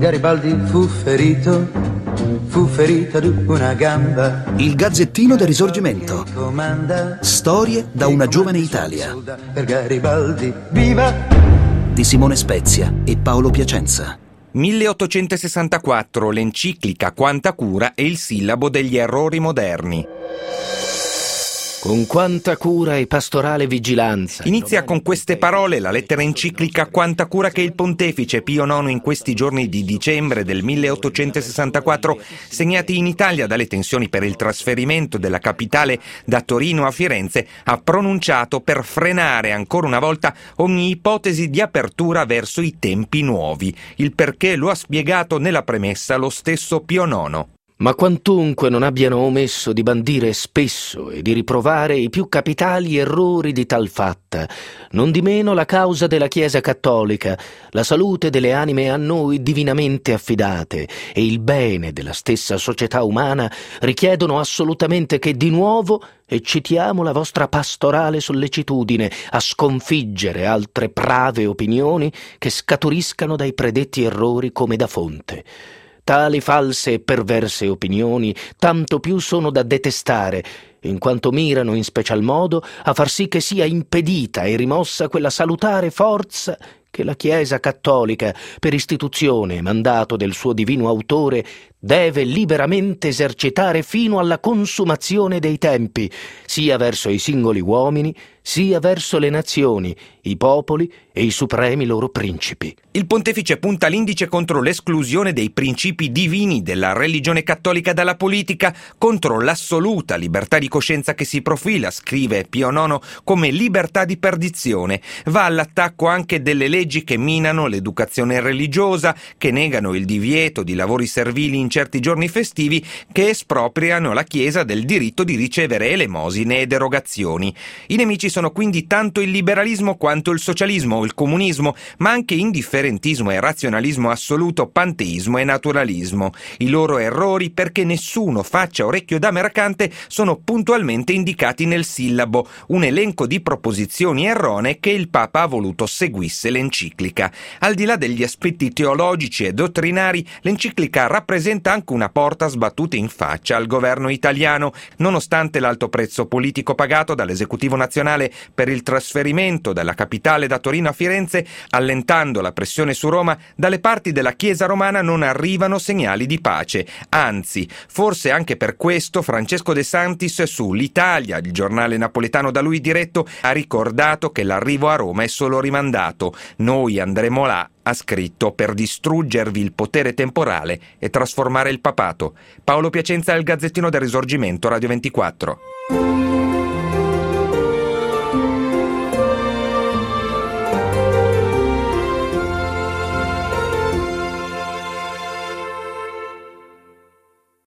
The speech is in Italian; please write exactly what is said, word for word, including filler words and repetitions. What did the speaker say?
Garibaldi fu ferito, fu ferito di una gamba. Il Gazzettino del Risorgimento. Storie da una giovane Italia. Per Garibaldi, viva! Di Simone Spezia e Paolo Piacenza. milleottocentosessantaquattro, l'enciclica Quanta cura e il sillabo degli errori moderni. Con quanta cura e pastorale vigilanza. Inizia con queste parole la lettera enciclica Quanta cura che il pontefice Pio nono in questi giorni di dicembre del milleottocentosessantaquattro, segnati in Italia dalle tensioni per il trasferimento della capitale da Torino a Firenze, ha pronunciato per frenare ancora una volta ogni ipotesi di apertura verso i tempi nuovi. Il perché lo ha spiegato nella premessa lo stesso Pio nono. Ma quantunque non abbiano omesso di bandire spesso e di riprovare i più capitali errori di tal fatta, nondimeno la causa della Chiesa cattolica, la salute delle anime a noi divinamente affidate e il bene della stessa società umana richiedono assolutamente che di nuovo eccitiamo la vostra pastorale sollecitudine a sconfiggere altre prave opinioni che scaturiscano dai predetti errori come da fonte. Tali false e perverse opinioni tanto più sono da detestare, in quanto mirano in special modo a far sì che sia impedita e rimossa quella salutare forza che la Chiesa cattolica, per istituzione e mandato del suo divino autore, deve liberamente esercitare fino alla consumazione dei tempi, sia verso i singoli uomini, sia verso le nazioni, i popoli e i supremi loro principi. Il pontefice punta l'indice contro l'esclusione dei principi divini della religione cattolica dalla politica, contro l'assoluta libertà di coscienza che si profila, scrive Pio nono, come libertà di perdizione. Va all'attacco anche delle leggi che minano l'educazione religiosa, che negano il divieto di lavori servili in certi giorni festivi, che espropriano la Chiesa del diritto di ricevere elemosine ed erogazioni. I nemici sono quindi tanto il liberalismo quanto il socialismo o il comunismo, ma anche indifferentismo e razionalismo assoluto, panteismo e naturalismo. I loro errori, perché nessuno faccia orecchio da mercante, sono puntualmente indicati nel sillabo, un elenco di proposizioni erronee che il Papa ha voluto seguisse l'enciclica. Al di là degli aspetti teologici e dottrinari, l'enciclica rappresenta anche una porta sbattuta in faccia al governo italiano, nonostante l'alto prezzo politico pagato dall'esecutivo nazionale per il trasferimento dalla capitale da Torino a Firenze, allentando la pressione su Roma. Dalle parti della Chiesa romana non arrivano segnali di pace. Anzi, forse anche per questo Francesco De Santis su L'Italia, il giornale napoletano da lui diretto, ha ricordato che l'arrivo a Roma è solo rimandato. Noi andremo là, ha scritto, per distruggervi il potere temporale e trasformare il papato. Paolo Piacenza, Il Gazzettino del Risorgimento, Radio ventiquattro.